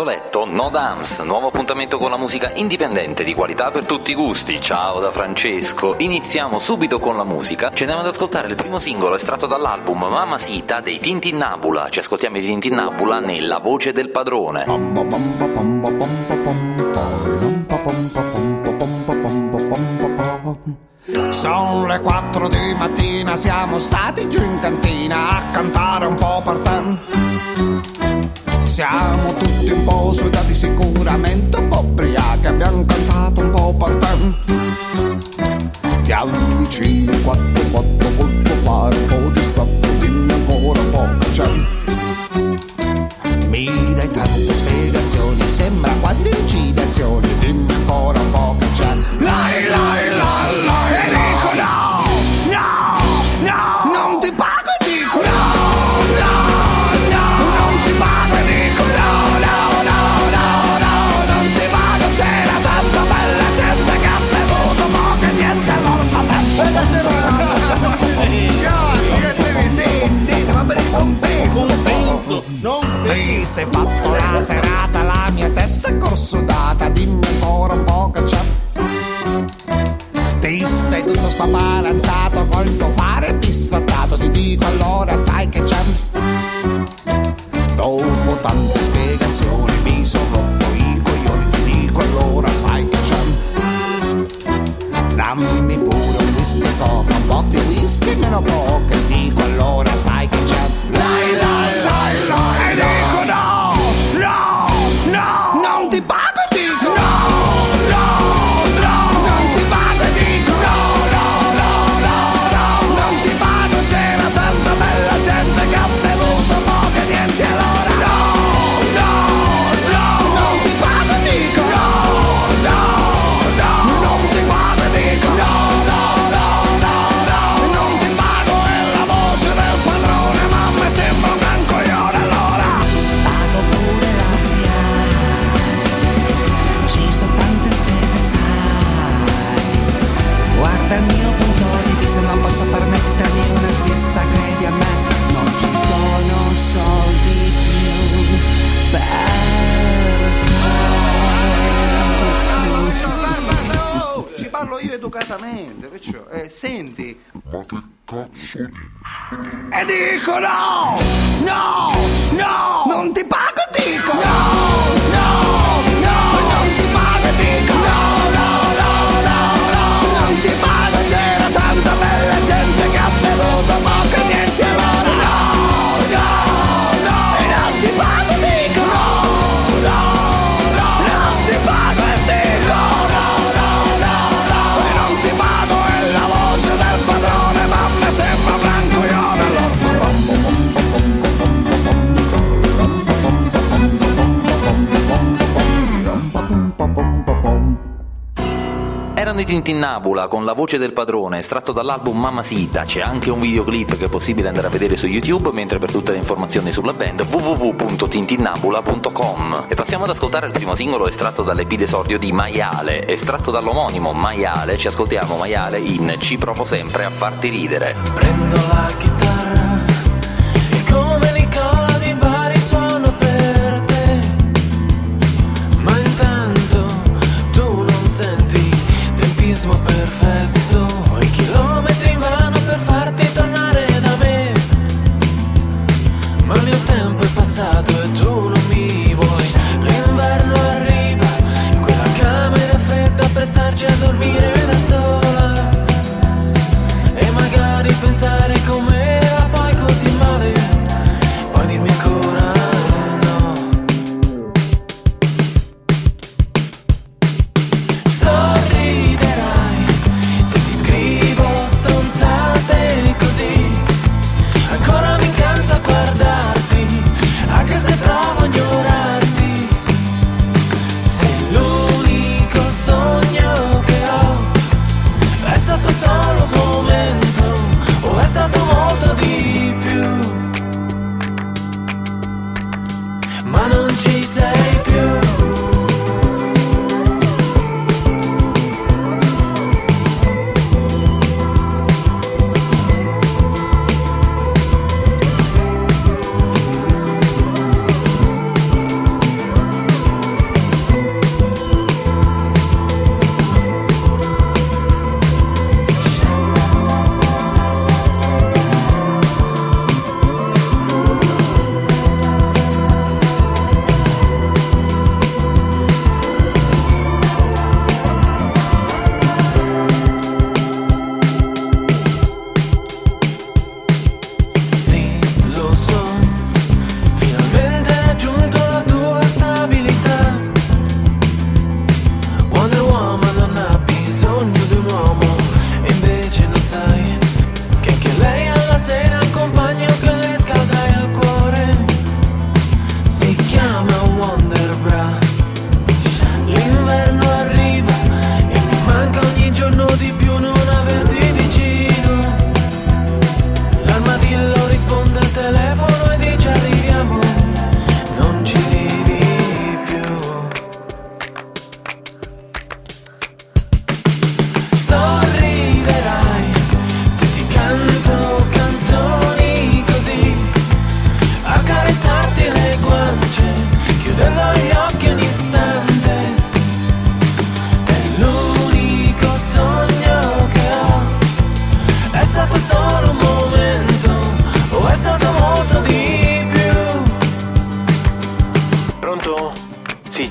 letto, No Dams, nuovo appuntamento con la musica indipendente di qualità per tutti i gusti. Ciao da Francesco. Iniziamo subito con la musica. Ci andiamo ad ascoltare il primo singolo estratto dall'album Mamacita dei Tintinnabula. Ci ascoltiamo i Tintinnabula nella voce del padrone. Sono le 4 di mattina, siamo stati giù in cantina a cantare un po' per te. Siamo tutti un po' sudati, sicuramente un po' ubriachi, abbiamo cantato un po' per te. Ti avvicini 4 colpo fare un po' di stacco, dimmi ancora un po' che c'è. Mi dai tante spiegazioni, sembra quasi di recitazioni, dimmi ancora un po' che c'è. Lai lai lai lai, e dico no, no, no, non ti pago e dico no, no, no, non ti pago e dico no, no, no, no, no, non ti pago, c'era tanta bella gente che ha bevuto poco e niente morta per sì, va bene il compenso, non ti sei fatto la serata, la mia testa è corsudata, dimmi ancora un po' che c'è. Ti stai tutto spapalanzato col tuo fare bistrattato, ti dico allora sai che c'è. Dopo tante spiegazioni mi sono rotto i coglioni, ti dico allora sai che c'è. Dammi pure un whisky coca, un po' più whisky meno coca, e dico allora sai che c'è. Lai lai lai lai, e dico no, no, no, non ti pago e dico no, no, no, non ti pago e dico no, no, no, no, no, non ti pago, c'era tanta bella gente che ha bevuto poco e niente allora no, no, no, non ti pago e dico no, no, no, non ti pago e dico no, no, no, no, no, non ti pago, è la voce del padrone, ma mi sembra un gran coglione allora. Pago pure la ci sono tante spese sai, guarda il mio punto di vista, non posso permettermi una svista, credi a me, non ci sono soldi più per te. Ci parlo io educatamente, perciò senti. Ma che cazzo dici? E dico no, no, no, non ti pago e dico no, no, no, non ti pago e dico no, no, no, no, no, non ti pago, c'era tanta bella gente che ha bevuto poco e niente allora no, no, no, e non ti pago e dico no, no, no, non ti pago e dico no, no, no, no, e non ti pago, è la voce del padrone, ma mi sembra Franco Ione allora. Erano i Tintinnabula con la voce del padrone, estratto dall'album Mamacita. C'è anche un videoclip che è possibile andare a vedere su YouTube, mentre per tutte le informazioni sulla band www.tintinnabula.com. E passiamo ad ascoltare il primo singolo estratto dall'EP d'esordio di Maiale, estratto dall'omonimo Maiale. Ci ascoltiamo Maiale in Ci provo sempre a farti ridere. Prendo la chitarra e come Nicola di Bari suono per te, ma intanto tu non senti tempismo perfetto, i chilometri vanno per farti tornare da me, ma il mio tempo è passato e tu non mi vuoi. L'inverno arriva, in quella camera fredda per starci a dormire da sola, e magari pensare com'era poi così male, poi dirmi ancora no. Sorriderai se ti scrivo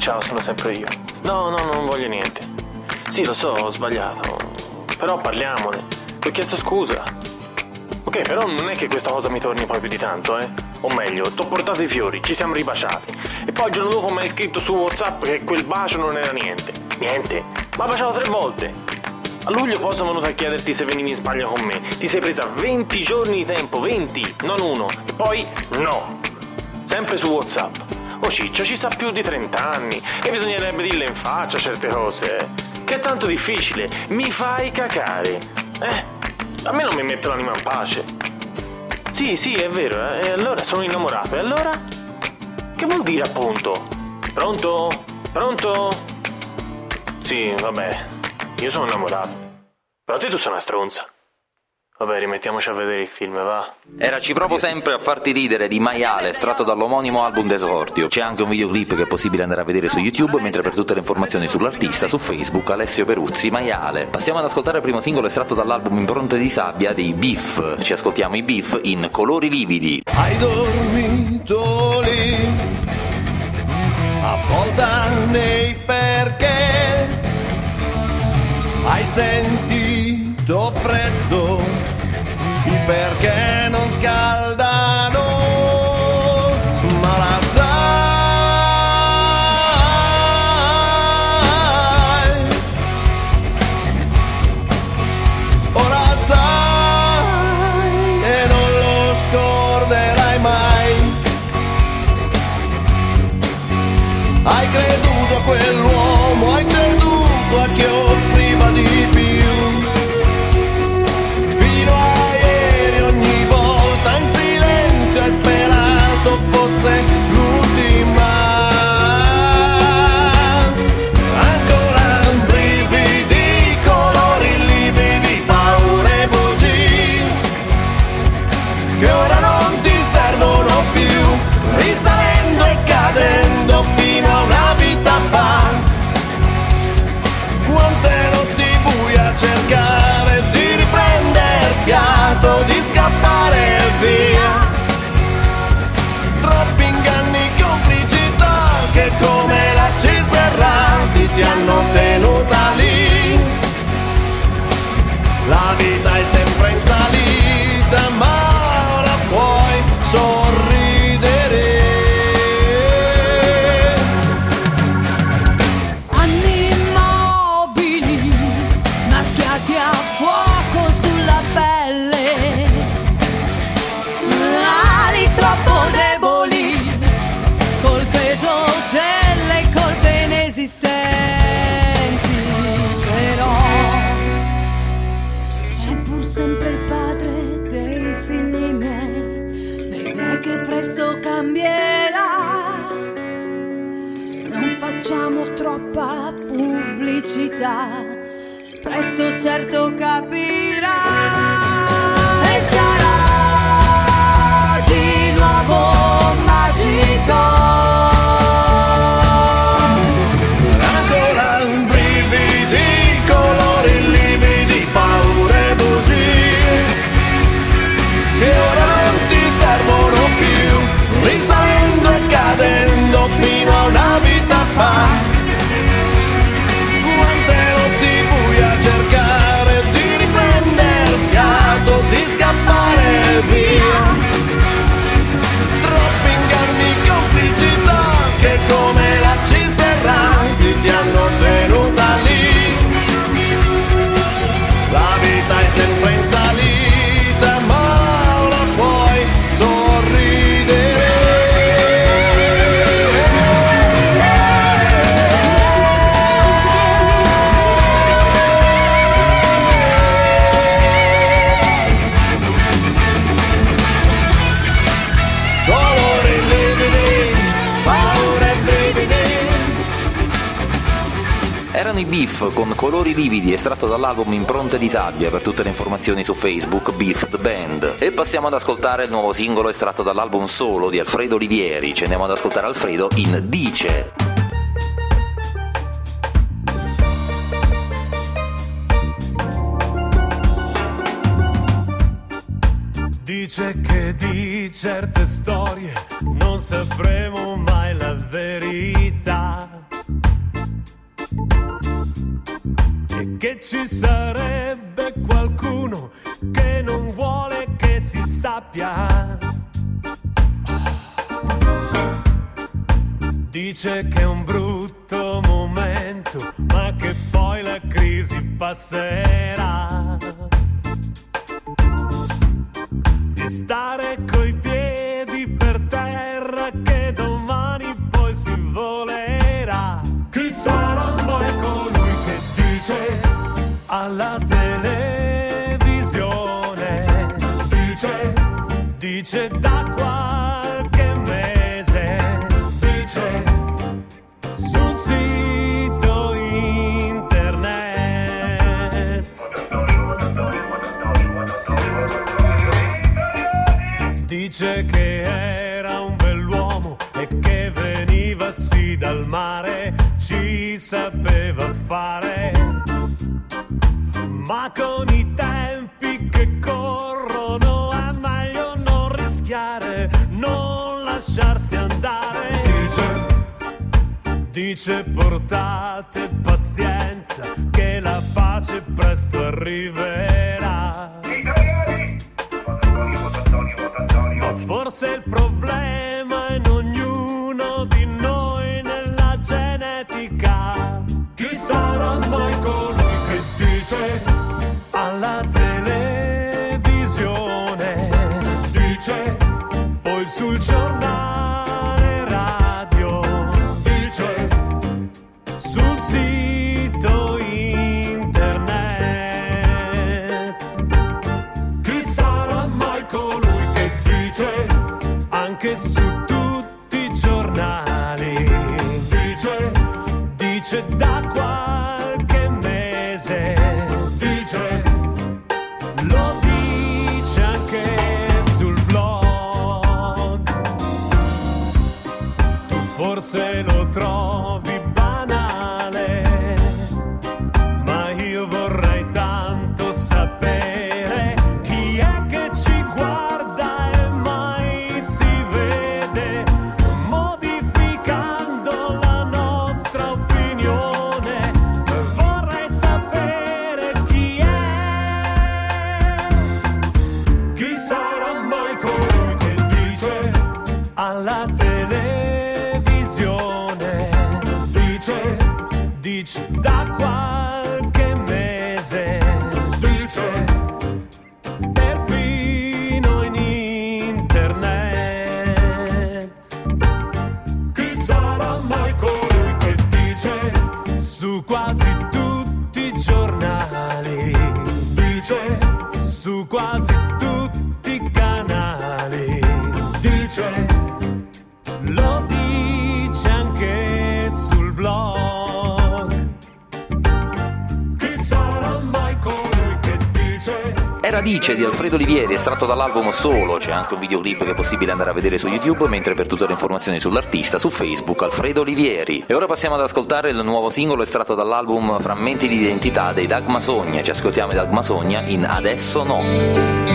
ciao, sono sempre io. No, non voglio niente. Sì, lo so, ho sbagliato. Però parliamone. Ti ho chiesto scusa. Ok, però non è che questa cosa mi torni poi più di tanto, eh? O meglio, ti ho portato i fiori, ci siamo ribaciati. E poi il giorno dopo mi hai scritto su WhatsApp che quel bacio non era niente. Niente? Ma ha baciato 3 volte. A luglio poi sono venuto a chiederti se venivi in Spagna con me. Ti sei presa 20 giorni di tempo, 20, non 1. E poi no. Sempre su WhatsApp. Oh Ciccio, ci sa più di 30 anni e bisognerebbe dirle in faccia certe cose, che è tanto difficile. Mi fai cacare. A me non mi mette l'anima in pace. Sì, è vero, e allora sono innamorato. E allora? Che vuol dire appunto? Pronto? Sì, vabbè, io sono innamorato. Però te tu sei una stronza. Vabbè, rimettiamoci a vedere il film, va. Era Ci provo sempre a farti ridere di Maiale, estratto dall'omonimo album d'esordio. C'è anche un videoclip che è possibile andare a vedere su YouTube, mentre per tutte le informazioni sull'artista su Facebook Alessio Peruzzi Maiale. Passiamo ad ascoltare il primo singolo estratto dall'album Impronte di sabbia dei Beef. Ci ascoltiamo i Beef in Colori lividi. Hai dormito lì, avvolta nei perché, hai sentito freddo, i perché non scaldano, ma la sai, ora sai e non lo scorderai mai. Hai creduto a quell'uomo, hai ceduto a chi offriva di più. Fino a ieri ogni volta in silenzio hai sperato fosse l'ultima. Ancora brividi, colori lividi, paure e bugie che ora non ti servono più, risalendo e cadendo fino a una vita fa. Quante notti buie a cercare di riprendere fiato, di scappare via. Troppi inganni, complicità che come lacci serrati ti hanno tenuta lì. La vita è sempre in salita, ma ora puoi sorridere. Anni immobili, macchiati a fuoco sulla pelle, ali troppo deboli, col peso delle colpe inesistenti. Però è pur sempre il padre dei figli miei, vedrai che presto cambierà. Non facciamo troppa pubblicità, presto certo capirà. E sarà di nuovo magico. Ancora brividi, colori lividi, paure e bugie che ora non ti servono più, risalendo e cadendo fino a una vita fa. Quante notti buie a cercare di riprendere fiato, di scappare via. Troppi inganni, complicità che come lacci serrati ti hanno tenuta lì. La vita è sempre in salita, ma ora puoi sorridere. Colori lividi, paure e brividi. Erano i Beef con Colori lividi, estratto dall'album Impronte di sabbia. Per tutte le informazioni su Facebook Beef The Band. E passiamo ad ascoltare il nuovo singolo estratto dall'album solo di Alfredo Olivieri. Ci andiamo ad ascoltare Alfredo in Dice. Dice che di certe storie non sapremo mai la verità. che ci sarebbe qualcuno che non vuole che si sappia. Dice che è un brutto momento, ma che poi la crisi passerà. Di stare coi piedi per terra, che domani poi si volerà. Chi sarà mai colui che dice alla televisione? Dice da qualche mese, dice sul sito internet. Dice che era un bell'uomo e che veniva sì dal mare, ci sapeva fare, ma con i tempi che corrono è meglio non rischiare, non lasciarsi andare. Dice portate pazienza che la pace presto arriverà. Ma forse il problema è in ognuno di noi, nella genetica. Chi sarà mai colui che dice alla televisione? Dice poi sul giornale radio, dice sul sito internet. Chi sarà mai colui che dice anche su tutti i giornali? Dice da qualche mese, lo dice anche sul blog. Tu forse lo trovi banale, ma io vorrei tanto sapere chi è che ci guarda e mai si vede, modificando la nostra opinione. Vorrei sapere chi è. Chi sarà mai colui che dice alla televisione? Dice da qualche mese, perfino in internet. Chi sarà mai colui che dice su quasi tutti i giornali? Su quasi tutti i canali. Lo dice anche sul blog. Chi sarà mai colui che dice? Era Dice di Alfredo Olivieri, estratto dall'album Solo. C'è anche un videoclip che è possibile andare a vedere su YouTube, mentre per tutte le informazioni sull'artista su Facebook Alfredo Olivieri. E ora passiamo ad ascoltare il nuovo singolo estratto dall'album Frammenti di identità dei Dagma Sogna. Ci ascoltiamo i Dagma Sogna in Adesso No.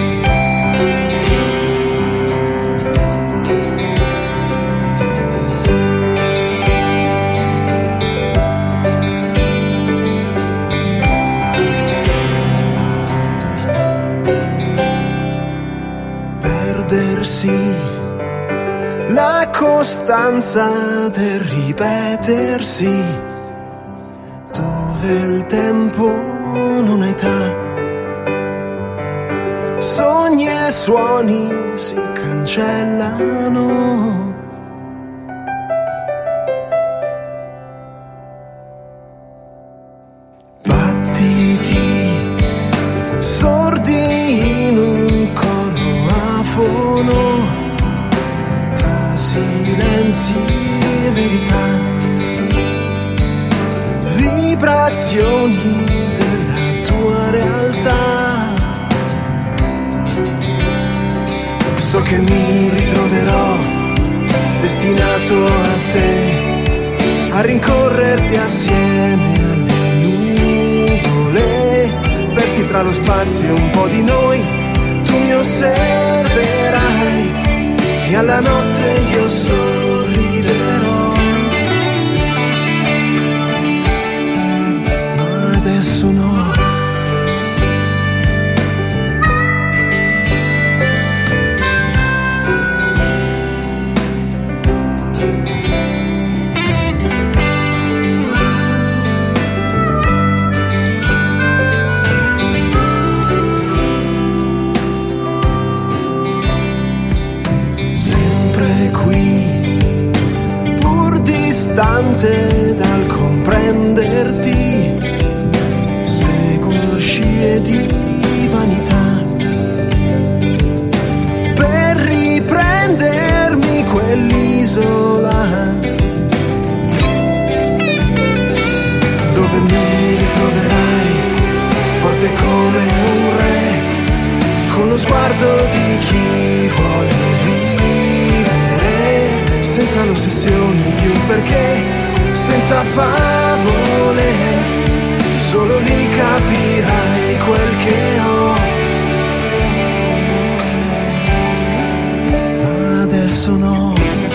La costanza del ripetersi, dove il tempo non ha età, sogni e suoni si cancellano. Battiti sordi in un coro afono, silenzi e verità, vibrazioni della tua realtà. So che mi ritroverò destinato a te, a rincorrerti assieme alle nuvole, persi tra lo spazio e un po' di noi. Tu mi osserverai e alla notte io sorriderò. Ma adesso no. parte dal comprenderti, seguo scie di vanità per riprendermi quell'isola dove mi ritroverai forte come un re, con lo sguardo di chi vuole vivere, senza l'ossessione di un perché, senza favole, solo lì capirai quel che ho. Adesso no.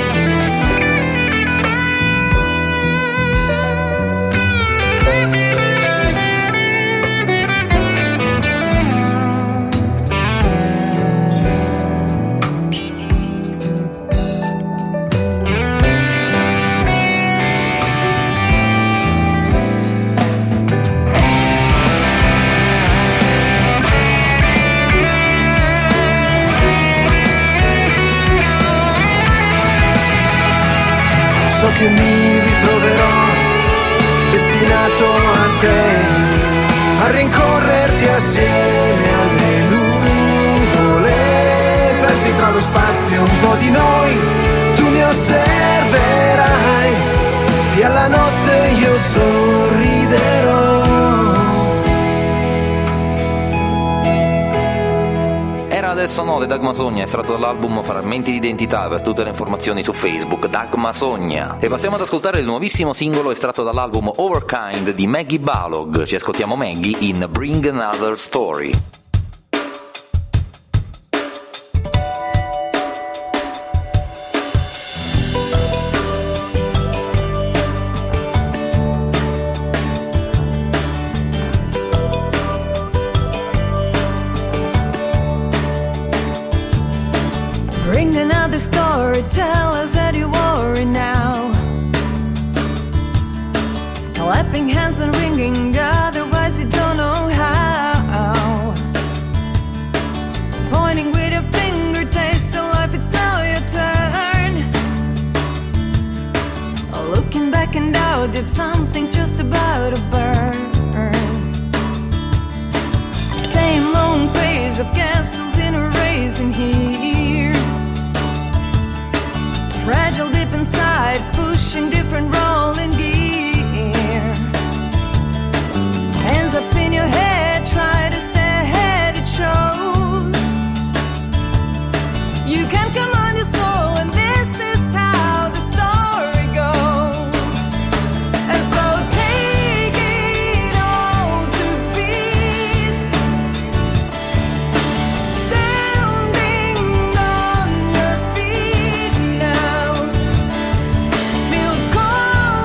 So che mi ritroverò destinato a te, a rincorrerti assieme alle nuvole, persi tra lo spazio e un po' di noi. Tu mi osserverai e alla notte io sorriderò. Era Adesso No di Dagma Sogna, estratto dall'album Frammenti di Identità. Per tutte le informazioni su Facebook Dagma Sogna. E passiamo ad ascoltare il nuovissimo singolo estratto dall'album Overkind di Maggie Balog. Ci ascoltiamo Maggie in Bring Another Story. Bring another story, tell us that you worry now. Clapping hands and ringing, otherwise you don't know how. Pointing with your finger, taste of life, it's now your turn. Looking back and out that something's just about to burn. Same old craze of castles in a racing here. Fragile deep inside, pushing different rolling gear. Hands up in your head, try to stay ahead, it shows. You can command your soul, and this is how the story goes. And so take it all to beats, standing on your feet now. Feel cold.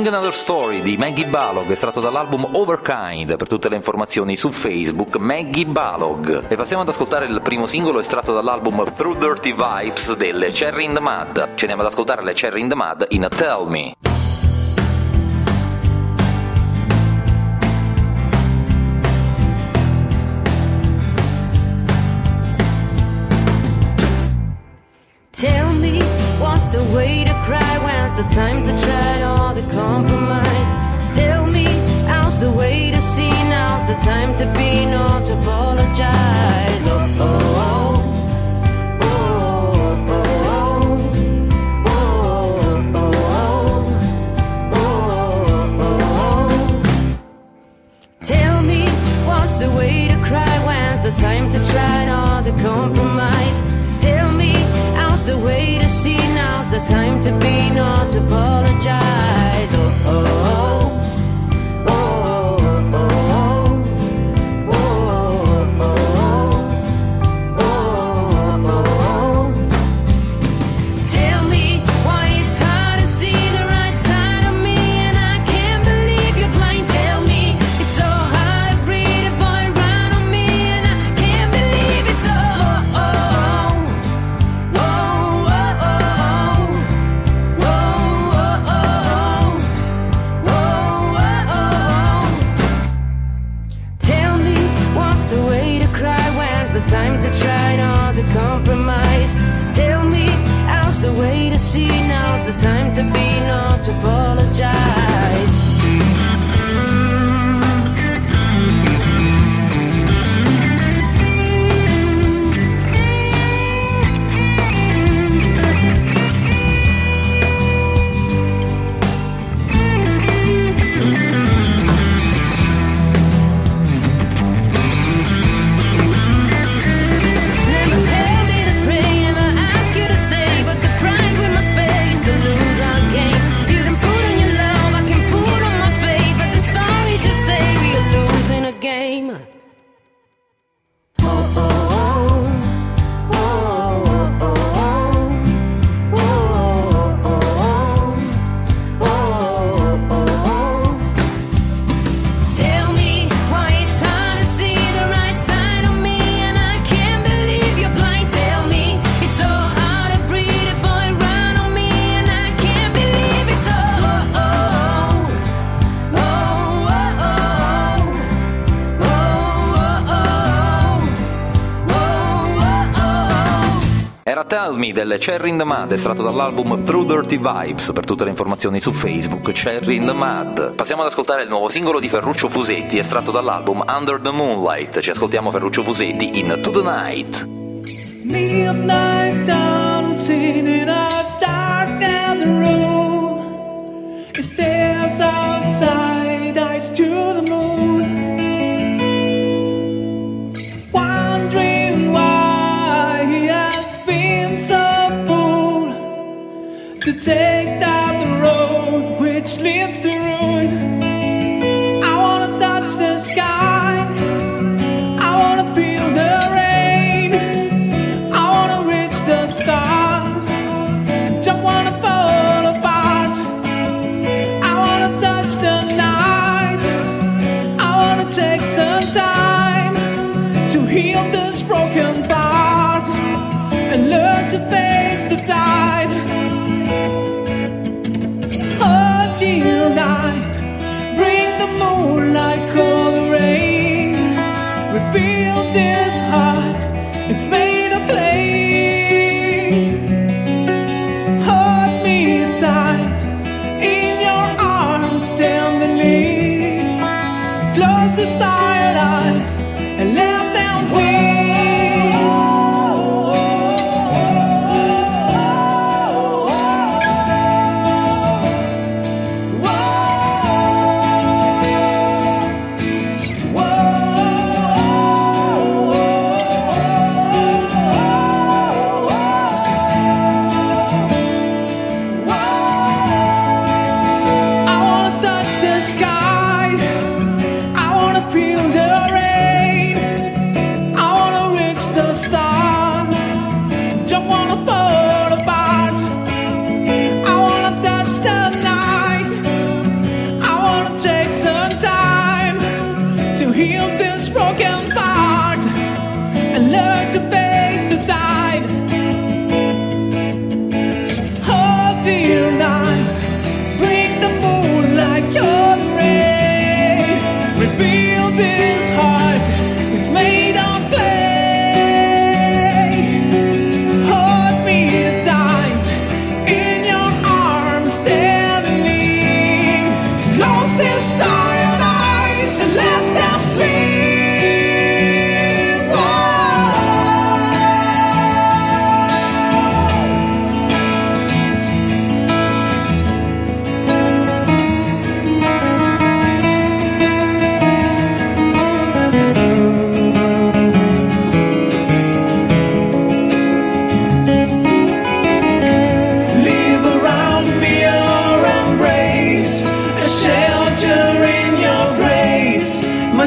Sing Another Story di Maggie Balog, estratto dall'album Overkind. Per tutte le informazioni su Facebook, Maggie Balog. E passiamo ad ascoltare il primo singolo estratto dall'album Through Dirty Vibes delle Cherry in the Mud. Ce ne andiamo ad ascoltare le Cherry in the Mud in Tell Me. Tell me, what's the way to cry? When's the time to try all the compromise? Tell me, how's the way to see? Now's the time to be, not to apologize. Oh, oh, oh. Oh, oh, oh. Oh, oh, oh. Oh, oh. Tell me, what's the way to cry? When's the time to try all the compromise? Tell me, how's the way to see? Now's the time to be, not to apologize. Oh, oh, oh. Oh, oh, oh. Oh, oh, oh. Oh, oh. Tell me why it's hard to see the right side of me, and I can't believe you're blind. Tell me it's so hard to breathe if I run on me, and I can't believe it's so. Time to try all the compromise. Tell me, how's the way to see? Now's the time to be, not to apologize. Tell Me delle Cherry in the Mud, estratto dall'album Through Dirty Vibes. Per tutte le informazioni su Facebook, Cherry in the Mud. Passiamo ad ascoltare il nuovo singolo di Ferruccio Fusetti, estratto dall'album Under the Moonlight. Ci ascoltiamo Ferruccio Fusetti in To the Night. Midnight dancing in a dark and room. It stares outside, eyes to the moon. Wondering why he has been so fool to take down the road which leads to ruin. I wanna touch the sky, I wanna feel the rain, I wanna reach the stars, don't wanna fall apart. I wanna touch the night, I wanna take some time to heal this broken part and learn to face the tide. Oh dear night, bring the moonlight, cool the rain, rebuild this heart, it's made of clay. Hold me tight in your arms tenderly, close the tired eyes and let them free.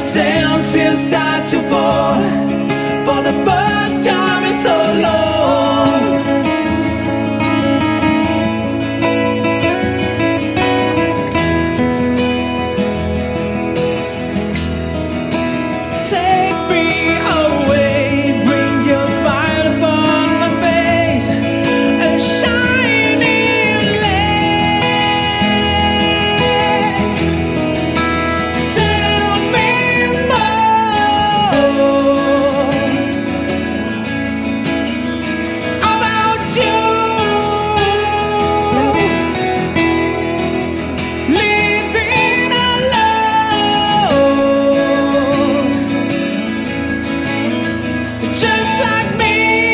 senses start to fall for the first time in so long. Take me away, bring your smile upon my face, a shining light. Tell me more about you. Living alone, just like me.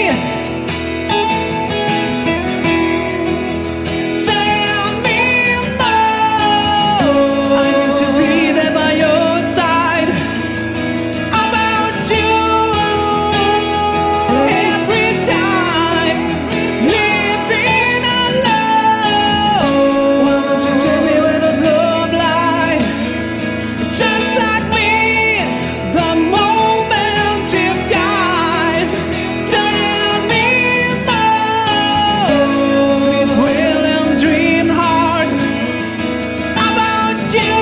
Tell me more. I need to be there by your side. About you every time. Living alone. Why don't you tell me where does love lie? Just like me, the moment it dies. Tell me more. Sleep well and dream hard about you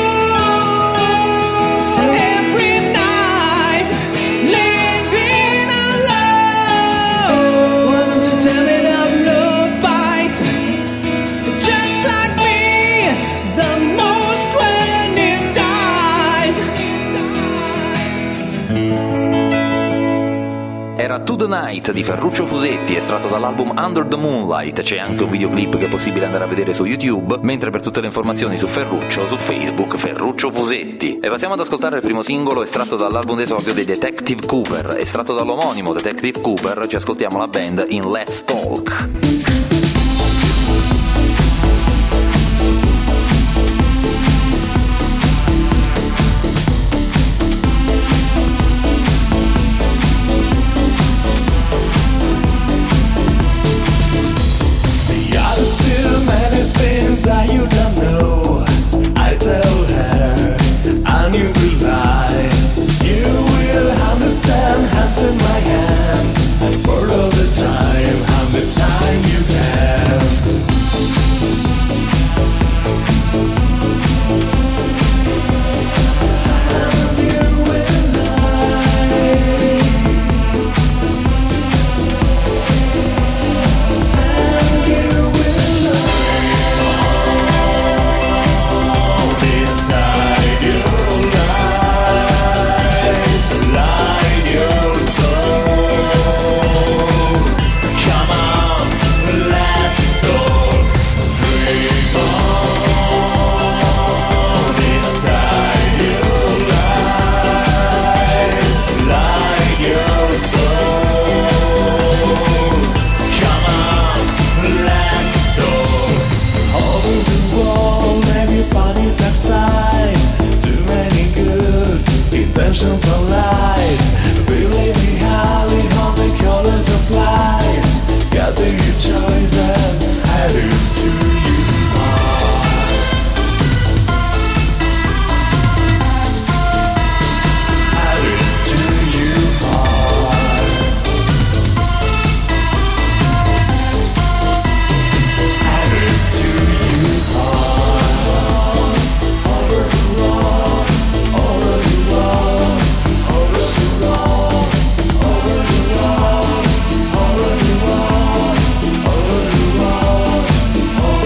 every night. Living alone. Why don't you tell me that love bites? Just like me, the most when it dies. Era To The Night di Ferruccio Fusetti, estratto dall'album Under the Moonlight. C'è anche un videoclip che è possibile andare a vedere su YouTube, mentre per tutte le informazioni su Ferruccio, su Facebook, Ferruccio Fusetti. E passiamo ad ascoltare il primo singolo estratto dall'album d'esordio dei Detective Cooper. Estratto dall'omonimo Detective Cooper, ci ascoltiamo la band in Let's Talk. There's still many things that you don't know. I tell her, and you will lie. You will understand, hands in my hands, for all the time, and the time you have. And you will lie. And you will lie. Inside your life, light your soul. Come on, let's go. Dream on. Inside your life, light your soul. Come on, let's go. Over the wall, maybe you find it dark side. Too many good intentions of life. Believe me, highly on the colors of life. Gather your choices, headers to you are. Headers to you are. Headers to you are. Over the wall, over the wall, over the wall, over the wall, over the wall, over the wall, over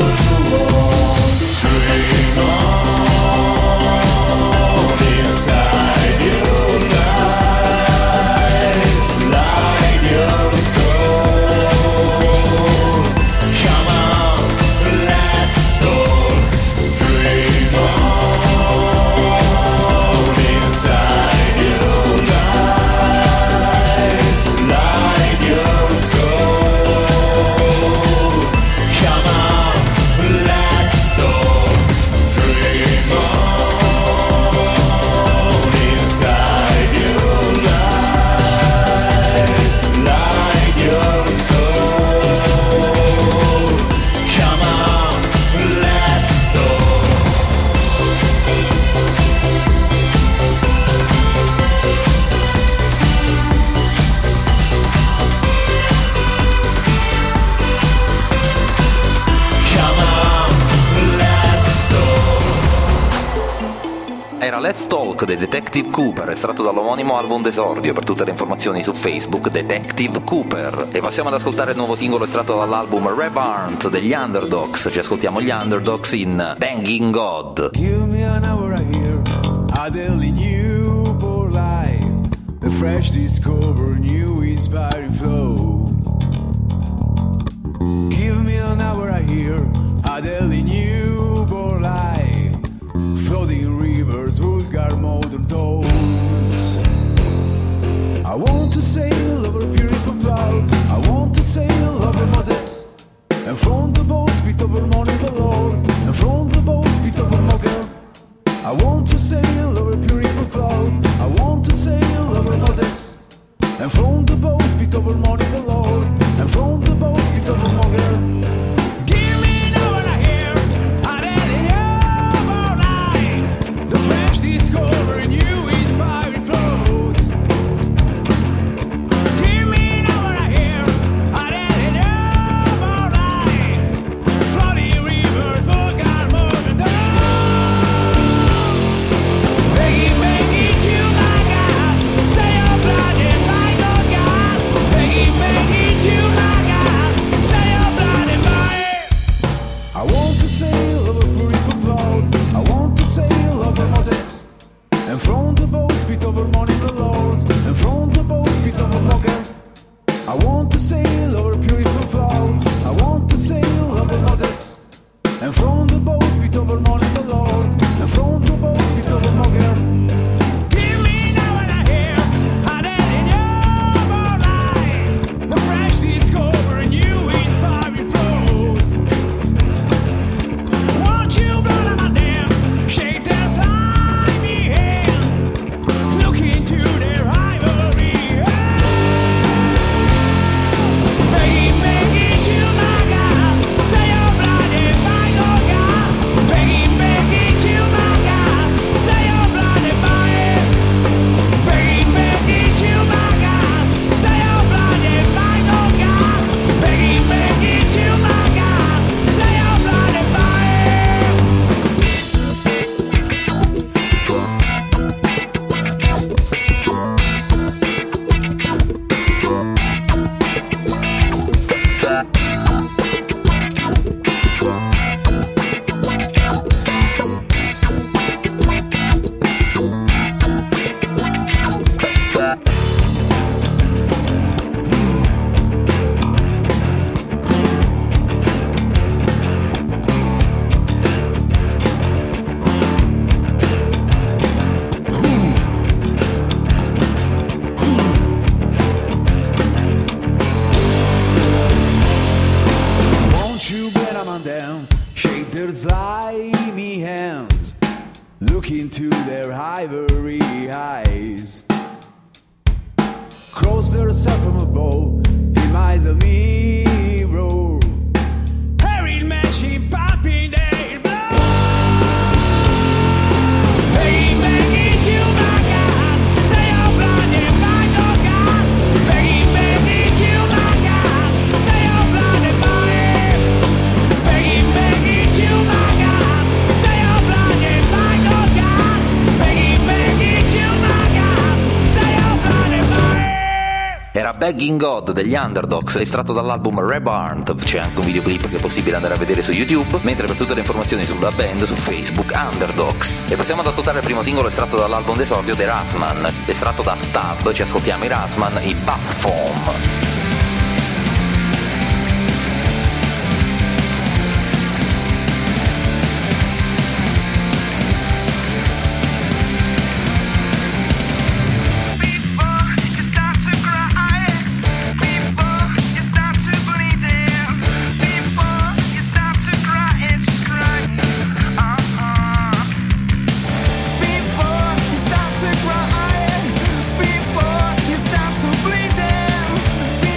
Let's Talk dei Detective Cooper, estratto dall'omonimo album d'esordio. Per tutte le informazioni su Facebook, Detective Cooper. E passiamo ad ascoltare il nuovo singolo estratto dall'album Revarnt degli Underdogs. Ci ascoltiamo gli Underdogs in Banging God. Give me an hour here, a daily newborn life, a fresh discover, new inspiring flow. Give me an hour here, a daily newborn life, floating rivers, vulgar modern tones. I want to sail over beautiful flowers, I want to sail over Moses, and from the boat speed over morning the Lord, and from the boat speed over Mogger. I want to sail over beautiful flowers, I want to sail over Moses, and from the boat speed over morning the Lord, and from the boat speed over Mogger. Give me an hour here, I really over night, the fresh discovery, new inspiring float. Give me an hour here, I really over night, floating rivers, vulgar modern dawn. Begging, begging to my God, say your blood in my God. Begging, begging to my God, say your blood in my. I want to sail over beautiful cloud, I want to sail over Moses, and from the boat speed over morning the Lord, and from the boat speed over Morgan. I want to sail over beautiful clouds, I want to sail over Moses, and from the boat speed over morning the Lord, and from the boat speed over Morgan. Give me now and I hear, I didn't know right, the fresh discovery, new inspiring float. Won't you blow on my damn, shake their slimy hands, look into their ivory eyes. Begging, begging to my God, say your blood in my God. Begging, begging to my God, say your blood in my. Begging, begging to my God, say your blood in my God. Begging, begging to my God, say your blood in my. Won't you get 'em on down, shake their slimy hands, look into their ivory eyes, cross herself from above, in eyes of me roar, Harry machine popping their blood. Begging, begging to my God, say your blood in my God. Begging, begging to my God, say your blood in my. Begging, begging to my God, say your blood in my God. Begging, begging to my God, say your blood in my. Era Begging God degli Underdogs, estratto dall'album Revarnt. C'è anche un videoclip che è possibile andare a vedere su YouTube, mentre per tutte le informazioni sulla band su Facebook Underdogs. E passiamo ad ascoltare il primo singolo estratto dall'album d'esordio dei Rasman, estratto da Stab. Ci ascoltiamo i Rasman, i Buff Foam. Before you start to cry, before you start to bleed,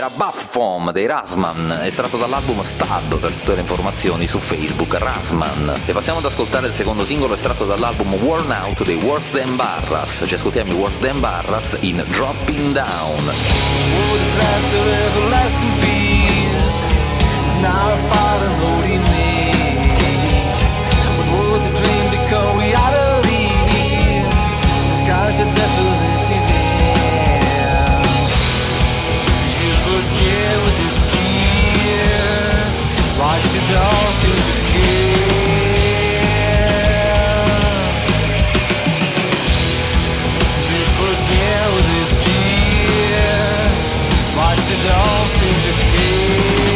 era Buff Foam dei Rasman, estratto dall'album Stab, per tutte le informazioni su Facebook, Rasman. E passiamo ad ascoltare il secondo singolo estratto dall'album Worn Out dei Worse Than Barras. Ci ascoltiamo i Worse Than Barras in Dropping Down. What is left of everlasting peace is now a fire and what he made. What was a dream become reality? There's kind of definitely there. You forget with his tears, like you don't seem to care. You forget with his tears, like you don't seem to care.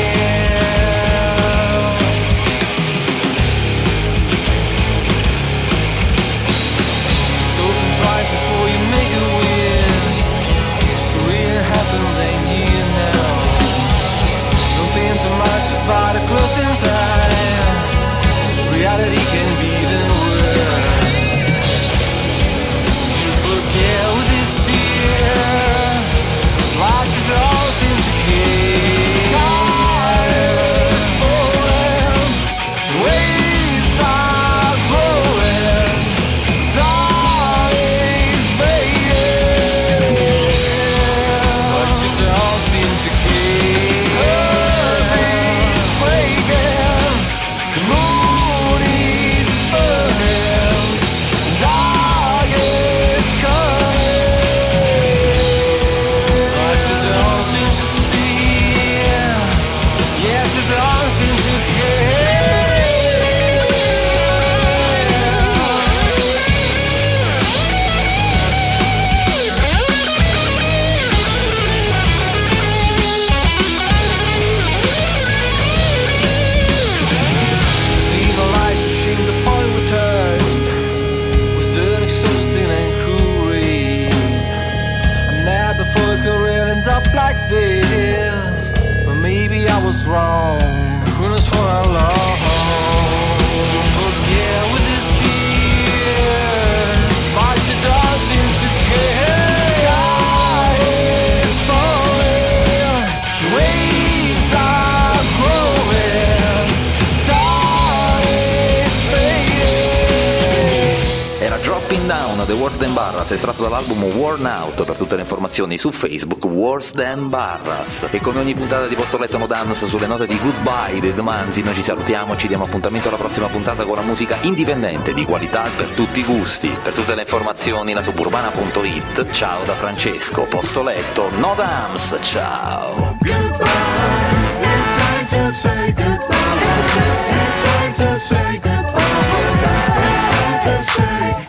So think twice before you make a wish. It really happened, then you know. Don't think too much about a closing time. Reality can be even worse. You forget with his tears, like you don't seem to care. Skies falling, waves are growing, sun is fading, but you don't seem to care. Earth is breaking, the moon is burning, dark is coming, but you don't seem to see. Yes, you don't seem to care. See the lights reaching the point we touched, was an exhausting and cruel race. And now the poker will end up like this, but maybe I was wrong. Who knows for how long? You forget with his tears, but you don't seem to care. Sky is falling, waves are growing, sun is fading. Era Dropping Down The Worse Than Barras, estratto dall'album Worn Out, per tutte le informazioni su Facebook Worse Than Barras. E come ogni puntata di Posto Letto No Dance, sulle note di Goodbye dei The Manzi, noi ci salutiamo, ci diamo appuntamento alla prossima puntata con la musica indipendente di qualità per tutti i gusti. Per tutte le informazioni la suburbana.it. Ciao da Francesco, Posto Letto No Dance, ciao. Goodbye. It's time to say goodbye. It's time to say goodbye. It's time to say